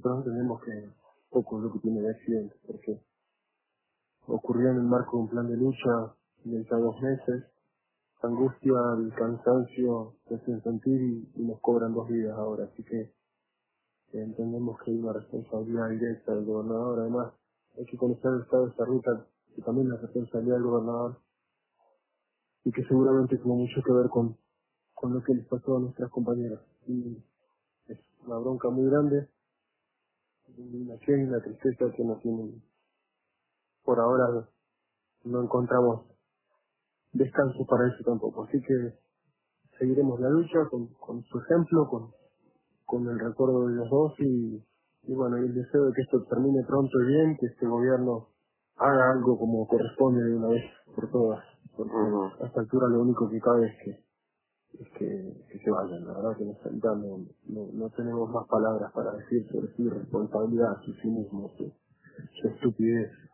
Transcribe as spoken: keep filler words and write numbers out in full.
nosotros entendemos que poco es lo que tiene de accidente, porque ocurrió en el marco de un plan de lucha de ya dos meses, la angustia, el cansancio se hacen sentir y, y nos cobran dos vidas ahora, así que eh, entendemos que hay una responsabilidad directa del gobernador. Además, hay que conocer el estado de esta ruta, que también es la responsabilidad del gobernador, y que seguramente tuvo mucho que ver con, con lo que les pasó a nuestras compañeras. Y es una bronca muy grande, una indignación y una tristeza que no tienen, por ahora no encontramos descanso para eso tampoco. Así que seguiremos la lucha con, con su ejemplo, con, con el recuerdo de los dos y, y bueno, y el deseo de que esto termine pronto y bien, que este gobierno haga algo como corresponde de una vez por todas, porque Ujú. a esta altura lo único que cabe es que es que, que se vayan. La verdad que nos sentamos, no, no tenemos más palabras para decir sobre su responsabilidad, su cinismo, su, su estupidez.